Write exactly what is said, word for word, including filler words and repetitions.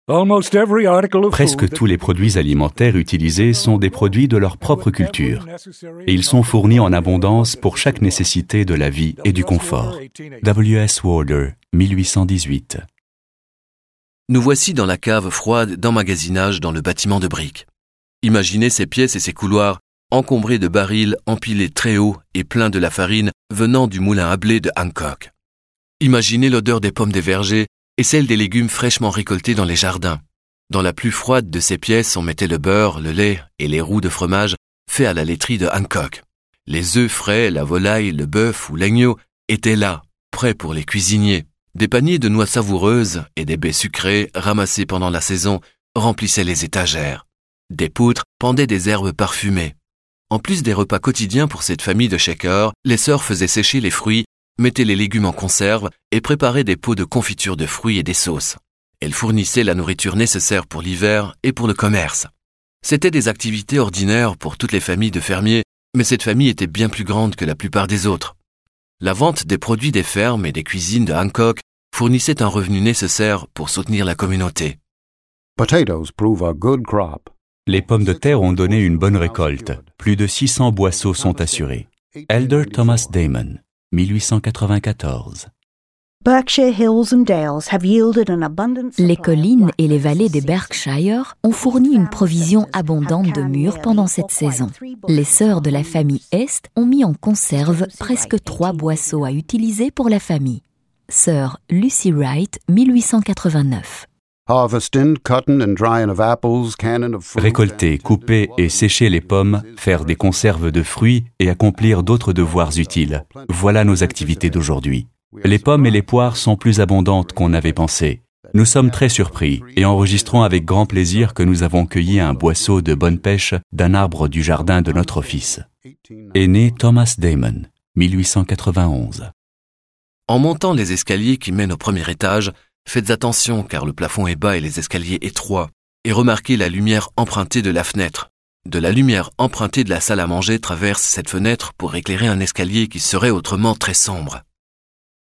Presque tous les produits alimentaires utilisés sont des produits de leur propre culture, et ils sont fournis en abondance pour chaque nécessité de la vie et du confort. W S Warder, mille huit cent dix-huit. Nous voici dans la cave froide d'emmagasinage dans le bâtiment de briques. Imaginez ces pièces et ces couloirs encombrés de barils empilés très haut et pleins de la farine venant du moulin à blé de Hancock. Imaginez l'odeur des pommes des vergers et celle des légumes fraîchement récoltés dans les jardins. Dans la plus froide de ces pièces, on mettait le beurre, le lait et les roux de fromage faits à la laiterie de Hancock. Les œufs frais, la volaille, le bœuf ou l'agneau étaient là, prêts pour les cuisiniers. Des paniers de noix savoureuses et des baies sucrées ramassées pendant la saison remplissaient les étagères. Des poutres pendaient des herbes parfumées. En plus des repas quotidiens pour cette famille de shakers, les sœurs faisaient sécher les fruits, mettaient les légumes en conserve et préparaient des pots de confiture de fruits et des sauces. Elles fournissaient la nourriture nécessaire pour l'hiver et pour le commerce. C'étaient des activités ordinaires pour toutes les familles de fermiers, mais cette famille était bien plus grande que la plupart des autres. La vente des produits des fermes et des cuisines de Hancock fournissait un revenu nécessaire pour soutenir la communauté. Les pommes de terre ont donné une bonne récolte. Plus de six cents boisseaux sont assurés. Elder Thomas Damon, mille huit cent quatre-vingt-quatorze. Les collines et les vallées des Berkshire ont fourni une provision abondante de mûres pendant cette saison. Les sœurs de la famille Est ont mis en conserve presque trois boisseaux à utiliser pour la famille. Sœur Lucy Wright, mille huit cent quatre-vingt-neuf. Récolter, couper et sécher les pommes, faire des conserves de fruits et accomplir d'autres devoirs utiles. Voilà nos activités d'aujourd'hui. Les pommes et les poires sont plus abondantes qu'on n'avait pensé. Nous sommes très surpris et enregistrons avec grand plaisir que nous avons cueilli un boisseau de bonne pêche d'un arbre du jardin de notre fils. Est né Thomas Damon, mille huit cent quatre-vingt-onze. En montant les escaliers qui mènent au premier étage, faites attention car le plafond est bas et les escaliers étroits, et remarquez la lumière empruntée de la fenêtre. De la lumière empruntée de la salle à manger traverse cette fenêtre pour éclairer un escalier qui serait autrement très sombre.